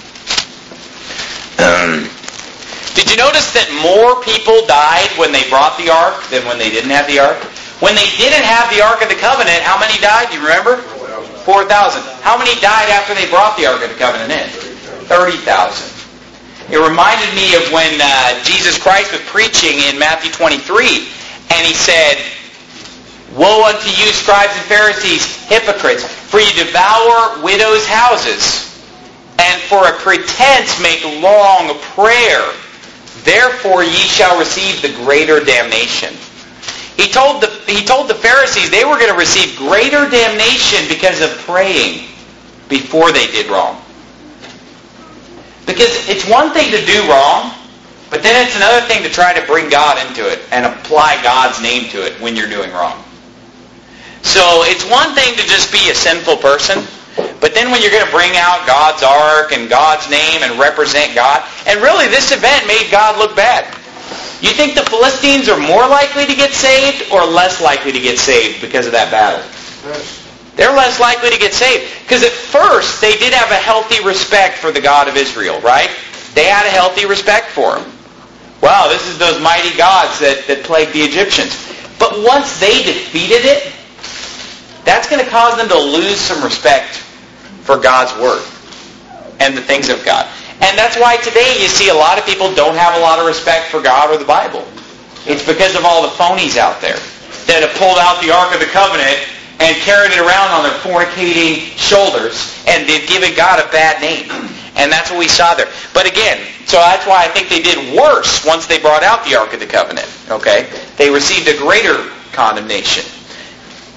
Um, did you notice that more people died when they brought the ark than when they didn't have the ark? When they didn't have the Ark of the Covenant, how many died? Do you remember? four thousand. How many died after they brought the Ark of the Covenant in? thirty thousand. It reminded me of when uh, Jesus Christ was preaching in Matthew twenty-three, and he said, Woe unto you, scribes and Pharisees, hypocrites, for you devour widows' houses, and for a pretense make long prayer. Therefore ye shall receive the greater damnation. He told the he told the Pharisees they were going to receive greater damnation because of praying before they did wrong. Because it's one thing to do wrong, but then it's another thing to try to bring God into it and apply God's name to it when you're doing wrong. So it's one thing to just be a sinful person, but then when you're going to bring out God's ark and God's name and represent God, and really this event made God look bad. You think the Philistines are more likely to get saved or less likely to get saved because of that battle? They're less likely to get saved. Because at first, they did have a healthy respect for the God of Israel, right? They had a healthy respect for him. Wow, this is those mighty gods that, that plagued the Egyptians. But once they defeated it, that's going to cause them to lose some respect for God's Word and the things of God. And that's why today you see a lot of people don't have a lot of respect for God or the Bible. It's because of all the phonies out there that have pulled out the Ark of the Covenant and carried it around on their fornicating shoulders, and they've given God a bad name. And that's what we saw there. But again, so that's why I think they did worse once they brought out the Ark of the Covenant. Okay? They received a greater condemnation.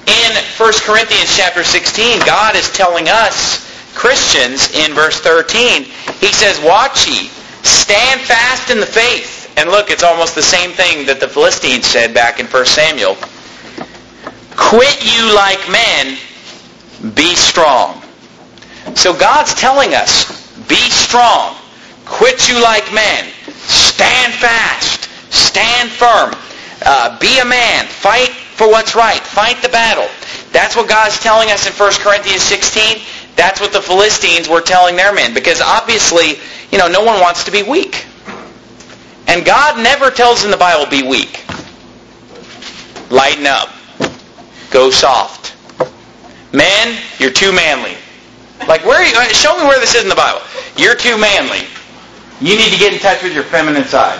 In First Corinthians chapter sixteen, God is telling us, Christians, in verse thirteen, He says, watch ye, stand fast in the faith. And look, it's almost the same thing that the Philistines said back in First Samuel. Quit you like men, be strong. So God's telling us, be strong, quit you like men, stand fast, stand firm, uh, be a man, fight for what's right, fight the battle. That's what God's telling us in First Corinthians sixteen. That's what the Philistines were telling their men, because obviously, you know, no one wants to be weak. And God never tells in the Bible, be weak. Lighten up. Go soft. Men, you're too manly. Like, where are you? Show me where this is in the Bible. You're too manly. You need to get in touch with your feminine side.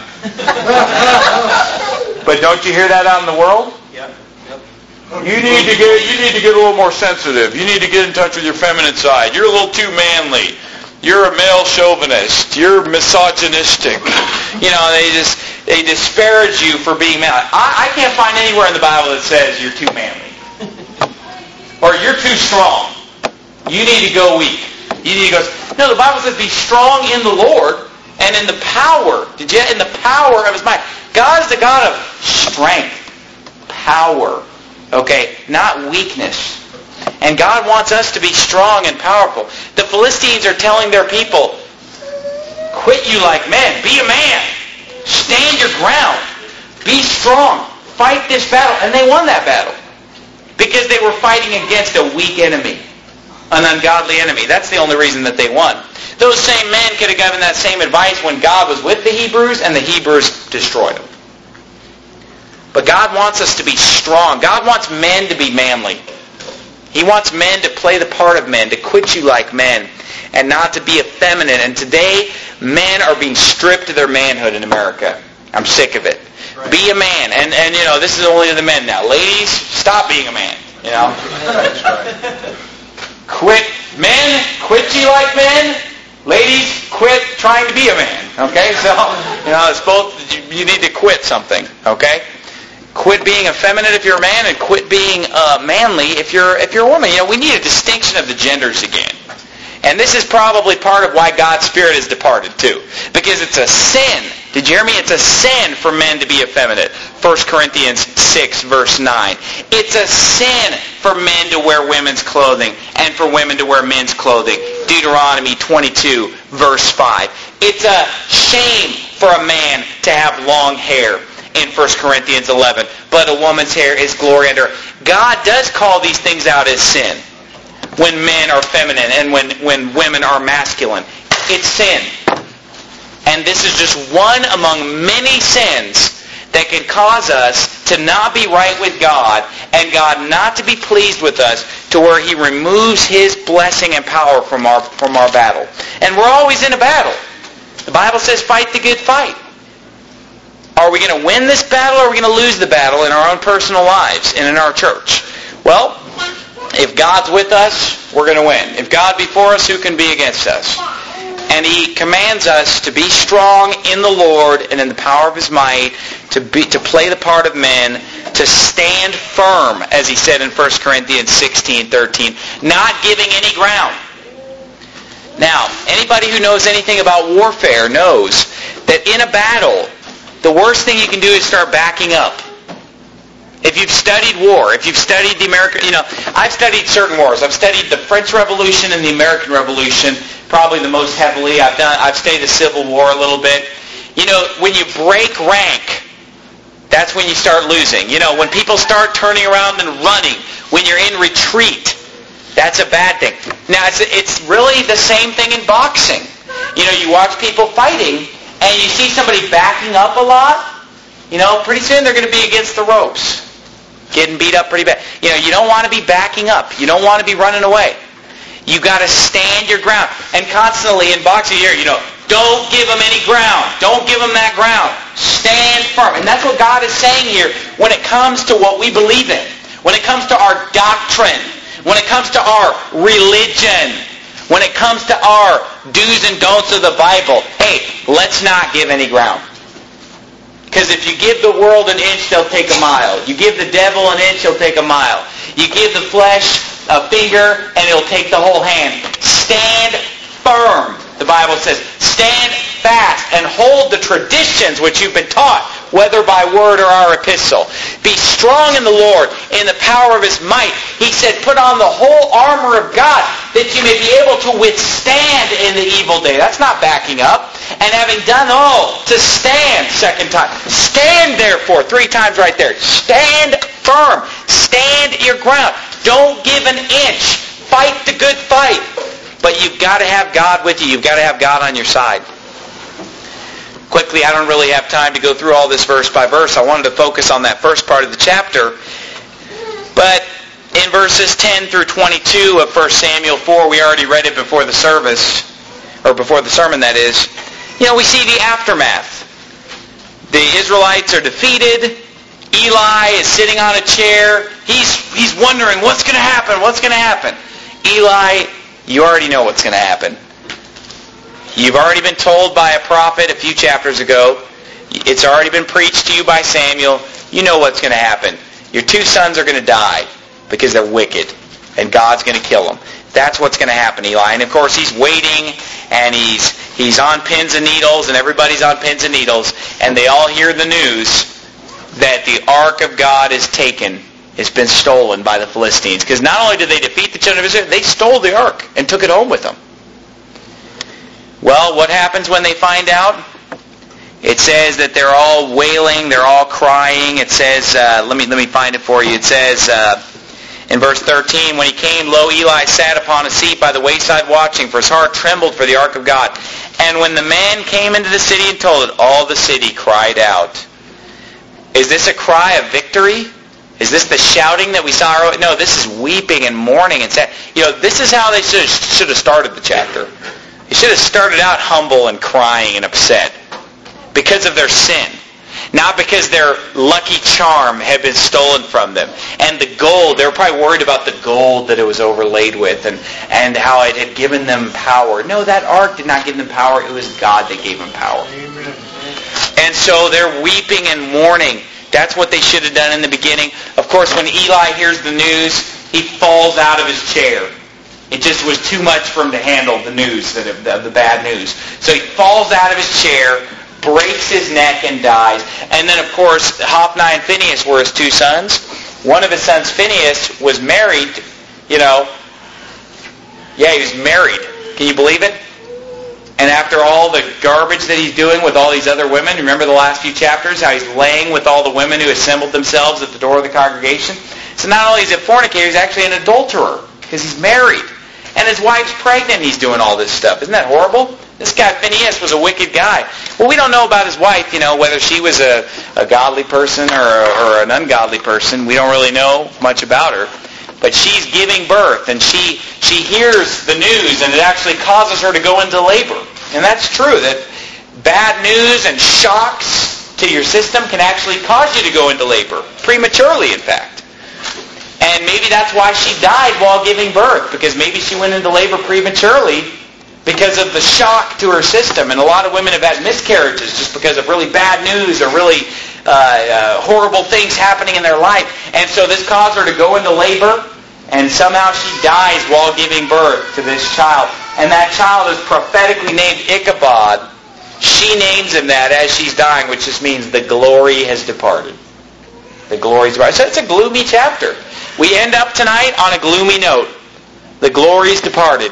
But don't you hear that out in the world? Yep. Yep. You need to get you need to get a little more sensitive. You need to get in touch with your feminine side. You're a little too manly. You're a male chauvinist. You're misogynistic. You know, they just they disparage you for being manly. I, I can't find anywhere in the Bible that says you're too manly. Or you're too strong. You need to go weak. You need to go. No, the Bible says be strong in the Lord and in the power. Did you? In the power of His might. God is the God of strength, power. Okay, not weakness. And God wants us to be strong and powerful. The Philistines are telling their people, quit you like men. Be a man. Stand your ground. Be strong. Fight this battle. And they won that battle. Because they were fighting against a weak enemy. An ungodly enemy. That's the only reason that they won. Those same men could have given that same advice when God was with the Hebrews and the Hebrews destroyed them. But God wants us to be strong. God wants men to be manly. He wants men to play the part of men, to quit you like men, and not to be effeminate. And today, men are being stripped of their manhood in America. I'm sick of it. Right. Be a man. And, and, you know, this is only to the men now. Ladies, stop being a man. You know? That's right. Quit. Men, quit you like men. Ladies, quit trying to be a man. Okay? So, you know, it's both, you need to quit something. Okay? Quit being effeminate if you're a man, and quit being uh, manly if you're if you're a woman. You know, we need a distinction of the genders again. And this is probably part of why God's Spirit has departed too. Because it's a sin. Did you hear me? It's a sin for men to be effeminate. First Corinthians six, verse nine. It's a sin for men to wear women's clothing and for women to wear men's clothing. Deuteronomy twenty-two, verse five. It's a shame for a man to have long hair. In First Corinthians eleven, but a woman's hair is glory unto her. God does call these things out as sin when men are feminine and when, when women are masculine. It's sin. And this is just one among many sins that can cause us to not be right with God and God not to be pleased with us to where He removes His blessing and power from our, from our battle. And we're always in a battle. The Bible says fight the good fight. Are we going to win this battle or are we going to lose the battle in our own personal lives and in our church? Well, if God's with us, we're going to win. If God be for us, who can be against us? And He commands us to be strong in the Lord and in the power of His might, to be to play the part of men, to stand firm, as He said in First Corinthians sixteen thirteen, not giving any ground. Now, anybody who knows anything about warfare knows that in a battle, the worst thing you can do is start backing up. If you've studied war, if you've studied the American, you know, I've studied certain wars. I've studied the French Revolution and the American Revolution probably the most heavily. I've done, I've studied the Civil War a little bit. You know, when you break rank, that's when you start losing. You know, when people start turning around and running, when you're in retreat, that's a bad thing. Now, it's, it's really the same thing in boxing. You know, you watch people fighting, and you see somebody backing up a lot, you know, pretty soon they're going to be against the ropes. Getting beat up pretty bad. You know, you don't want to be backing up. You don't want to be running away. You got to stand your ground. And constantly in boxing here, you know, don't give them any ground. Don't give them that ground. Stand firm. And that's what God is saying here when it comes to what we believe in. When it comes to our doctrine. When it comes to our religion. When it comes to our do's and don'ts of the Bible, hey, let's not give any ground. Because if you give the world an inch, they'll take a mile. You give the devil an inch, he'll take a mile. You give the flesh a finger, and it'll take the whole hand. Stand firm, the Bible says. Stand fast and hold the traditions which you've been taught, whether by word or our epistle. Be strong in the Lord, in the power of His might. He said, put on the whole armor of God, that you may be able to withstand in the evil day. That's not backing up. And having done all, to stand, second time. Stand therefore, three times right there. Stand firm. Stand your ground. Don't give an inch. Fight the good fight. But you've got to have God with you. You've got to have God on your side. Quickly, I don't really have time to go through all this verse by verse. I wanted to focus on that first part of the chapter. But in verses ten through twenty-two of First Samuel four, we already read it before the service, or before the sermon, that is. You know, we see the aftermath. The Israelites are defeated. Eli is sitting on a chair. He's he's wondering, what's going to happen? What's going to happen? Eli, you already know what's going to happen. You've already been told by a prophet a few chapters ago. It's already been preached to you by Samuel. You know what's going to happen. Your two sons are going to die because they're wicked, and God's going to kill them. That's what's going to happen, Eli. And of course, he's waiting, and he's he's on pins and needles, and everybody's on pins and needles, and they all hear the news that the ark of God is taken. It's been stolen by the Philistines. Because not only did they defeat the children of Israel, they stole the ark and took it home with them. Well, what happens when they find out? It says that they're all wailing, they're all crying. It says, uh, let me let me find it for you. It says uh, in verse thirteen, when he came, lo, Eli sat upon a seat by the wayside watching, for his heart trembled for the ark of God. And when the man came into the city and told it, all the city cried out. Is this a cry of victory? Is this the shouting that we saw earlier? No, this is weeping and mourning and sad. You know, this is how they should have, should have started the chapter. They should have started out humble and crying and upset because of their sin. Not because their lucky charm had been stolen from them. And the gold, they were probably worried about the gold that it was overlaid with and, and how it had given them power. No, that ark did not give them power. It was God that gave them power. Amen. And so they're weeping and mourning. That's what they should have done in the beginning. Of course, when Eli hears the news, he falls out of his chair. It just was too much for him to handle the news, of the bad news. So he falls out of his chair, breaks his neck, and dies. And then, of course, Hophni and Phinehas were his two sons. One of his sons, Phinehas, was married, you know. Yeah, he was married. Can you believe it? And after all the garbage that he's doing with all these other women, remember the last few chapters, how he's laying with all the women who assembled themselves at the door of the congregation? So not only is he a fornicator, he's actually an adulterer, because he's married. And his wife's pregnant, he's doing all this stuff. Isn't that horrible? This guy, Phinehas, was a wicked guy. Well, we don't know about his wife, you know, whether she was a, a godly person or, or an ungodly person. We don't really know much about her. But she's giving birth, and she she hears the news, and it actually causes her to go into labor. And that's true, that bad news and shocks to your system can actually cause you to go into labor, prematurely, in fact. And maybe that's why she died while giving birth, because maybe she went into labor prematurely because of the shock to her system. And a lot of women have had miscarriages just because of really bad news or really uh, uh, horrible things happening in their life. And so this caused her to go into labor, and somehow she dies while giving birth to this child. And that child is prophetically named Ichabod. She names him that as she's dying, which just means the glory has departed. The glory's departed. So it's a gloomy chapter. We end up tonight on a gloomy note. The glory's departed.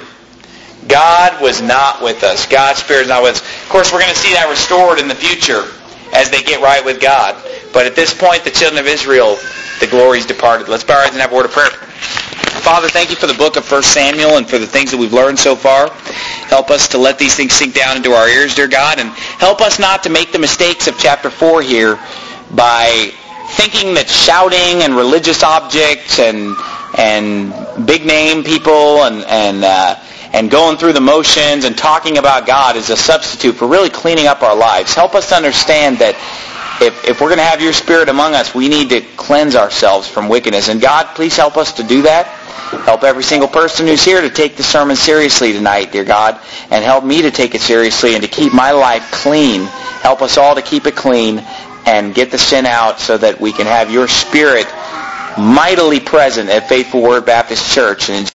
God was not with us. God's Spirit is not with us. Of course, we're going to see that restored in the future as they get right with God. But at this point, the children of Israel, the glory's departed. Let's bow our heads and have a word of prayer. Father, thank you for the book of First Samuel and for the things that we've learned so far. Help us to let these things sink down into our ears, dear God, and help us not to make the mistakes of chapter four here by thinking that shouting and religious objects and and big name people and and uh, and going through the motions and talking about God is a substitute for really cleaning up our lives. Help us to understand that If, if we're going to have your Spirit among us, we need to cleanse ourselves from wickedness. And God, please help us to do that. Help every single person who's here to take the sermon seriously tonight, dear God. And help me to take it seriously and to keep my life clean. Help us all to keep it clean and get the sin out so that we can have your Spirit mightily present at Faithful Word Baptist Church. And